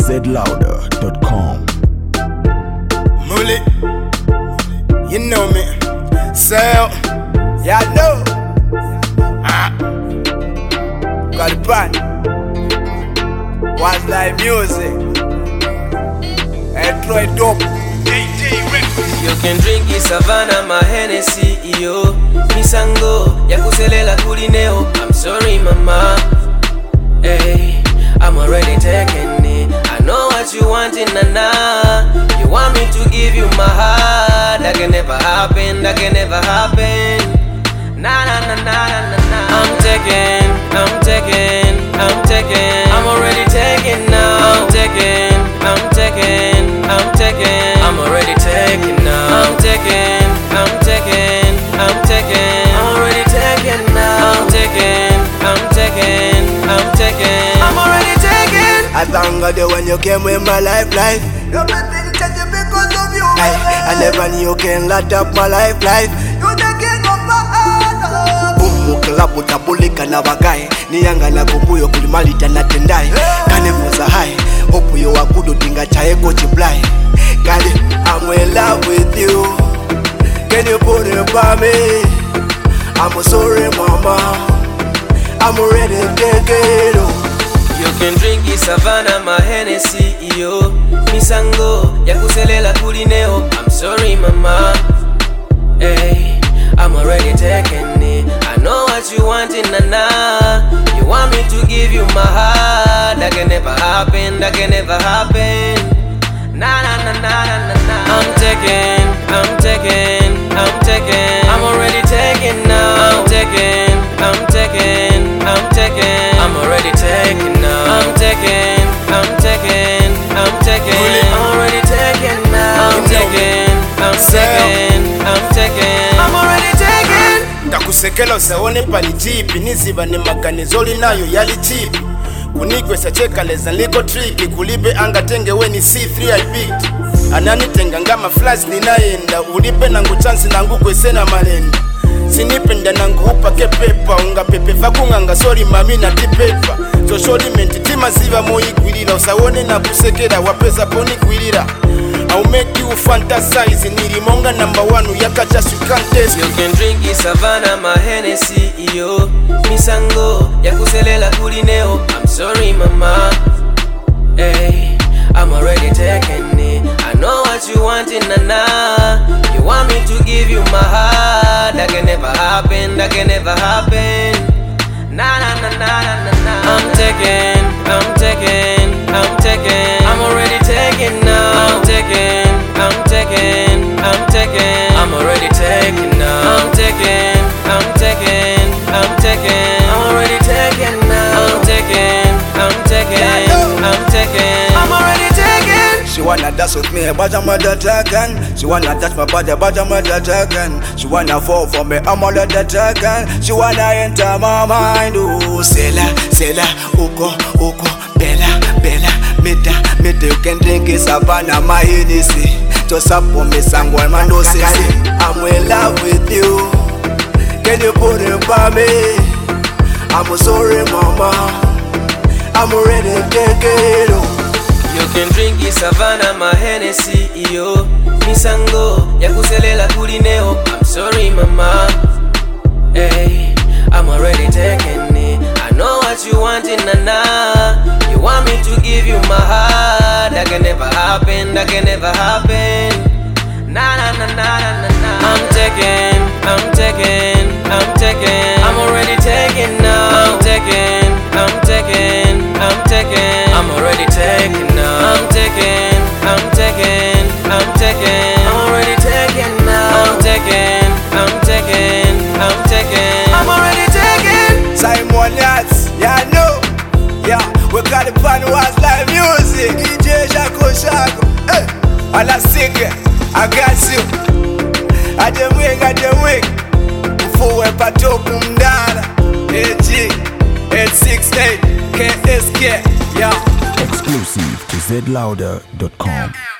zlouder.com. Mullet, you know me. Sell, yeah, I know. Got a band. Watch live music. And try dope. You can drink it, Savannah, my Hennessy, yo. Misango, ya kuselela kulineo. I'm sorry, mama. Hey, I'm already taking it. I know what you want in nana. You want me to give you my heart. That can never happen, that can never happen. Nah, nah, nah, nah, nah, nah, nah. I'm taking. I'm already taking now. I'm taking. I'm already taking now. I'm taking. I'm already taking now. I'm already taking. I thank God when you came in my life. Everything changed because of you. I never knew you can light up my life. You the king of my heart. Umuklabu tabulika na bagai. Niyanga na kukuyo kulimalita na tendai. Kane muza hai. Hope you are good tinga chaego chiblai. God, I'm in love with you. Can you put it by me? I'm sorry, mama. I'm ready to take it. You can drink it, Savannah, my Hennessy, yo. Misango, ya kuselela kulineo. I'm sorry, mama. Hey, I'm already taking it. I know what you want in nana. You want me to give you my heart. That can never happen, that can never happen. Nah, nah, nah, nah, nah, nah, nah. I'm taking. I'm already taking now. I'm taking. I'm already taking now. I'm taking. I'm already taking now. I'm already taking. Ndakusekela usaone pali jipi. Niziba ni makanizoli nayo yali jipi. Kunigwe sacheka leza liko tricky. Kulibe anga tenge weni C3 I beat. Anani tenga ngama flash ninaenda. Ulipe nangu chansi nangu kwesena malenda. Sinipenda nangu upake pepa. Unga pepe fakunganga sorry mami na tipepa. So shori menti tima ziva moi kwilila. Usawone na kusekela wapesa poni kwilila. I'll make you fantasize. Nilimonga number 1 yaka just you can't test. You can drink it, Savannah, my Hennessy, yo. Misango, ya kuselela kulineo. I'm sorry, mama. Hey, I'm already taking it. I know what you want in nana. You want me to give you my heart. That can never happen, that can never happen. Nah, nah, nah, nah, nah, nah, nah. I'm taking. I'm already taking now. I'm taking. I'm already taking now. I'm taking. I'm already taking now. I'm already taking. She wanna dance with me, but I'm not taken. She wanna touch my body, but I'm not taken. She wanna fall for me, I'm not taken. She wanna enter my mind. Oh, Sela, uko, bella, meta. You can drink it, Savannah, my Hennessy. Just up for me, sango, and man, no sissy. I'm in love with you. Can you put it by me? I'm sorry, mama. I'm ready to take it. You can drink it, Savannah, my Hennessy, yo. Misango, ya kuselela kulineo. I'm sorry, mama. Hey, I'm already taking it. I know what you want in nana. You want me to give you my heart. That can never happen, that can never happen. Nah, nah, nah, nah, nah, nah, nah. I'm taking. I'm already taking now. I'm taking. I'm already taking now. I'm taking. I'm already taking now. I'm already taking. Simon Yats, yeah, I know. Yeah, we got the band was live music. DJ Shako. Hey, all I sing it, I got you. I dem wing. Before we pato kumdala. AG 868 KSK. Yeah. Exclusive to zlouder.com.